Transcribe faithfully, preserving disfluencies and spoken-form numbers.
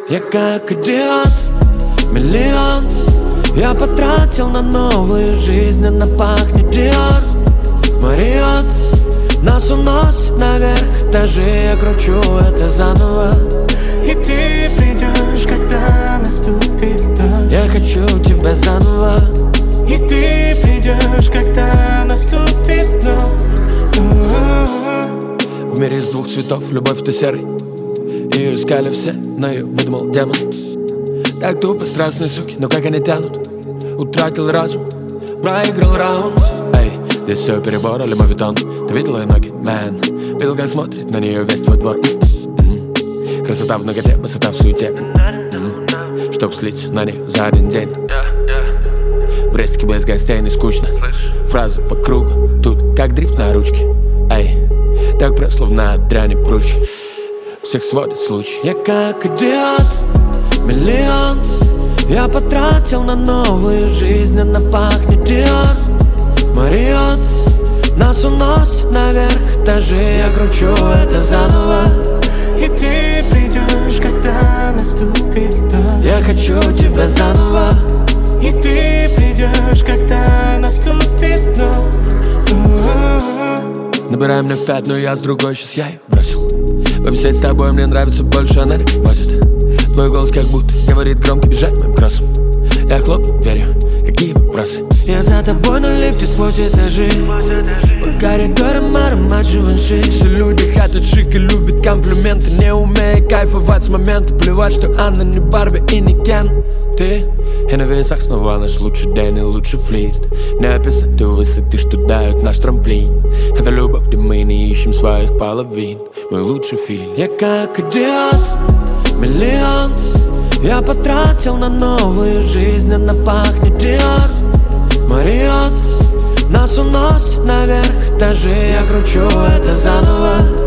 Я как идиот, миллион я потратил на новую жизнь, она пахнет Диор. Мариот нас уносит наверх этажи, я кручу это заново. И ты придешь, когда наступит дождь. Я хочу тебя заново. И ты придешь, когда наступит ночь. В мире из двух цветов любовь-то серый. Ее искали все, но ее выдумал демон. Так тупо страстные суки, но как они тянут. Утратил разум, проиграл раунд. Эй, здесь все перебор, лимовитон. Ты видела ее ноги, мэн? Видел, как смотрит на нее весь твой двор. М-м-м. Красота в ноготе, высота в суете. М-м. Чтоб слить на них за один день. В рестике без гостей не скучно. Фразы по кругу, тут как дрифт на ручке. Эй, так просто, словно от дряни прочь. Всех сводит случай. Я как идиот, миллион я потратил на новую жизнь, она пахнет Диор. Мариот нас уносит наверх этажи, я кручу это заново. И ты придешь, когда наступит дождь. Я хочу тебя заново. И ты придешь, когда наступит ночь. Набирай мне в пять, но я с другой, сейчас я ее бросил. Повисеть с тобой мне нравится больше, она ревозит. Твой голос как будто говорит громко бежать моим кроссом. Я хлопну дверью, какие вопросы? Я за тобой на лифте сквозь этажи. По коридорам аромат Живанши. Все люди хотят шик и любят комплименты, не умея кайфовать с момента. Плевать, что она не Барби и не Кен. Ты и на весах снова наш лучший день и лучший флирт. Не описать до высоты, что дают наш трамплин. Это любовь, где мы не ищем своих половин. Мой лучший фильм. Я как идиот, миллион я потратил на новую жизнь, она пахнет Диор. Мариот нас уносит наверх этажи, я кручу это заново.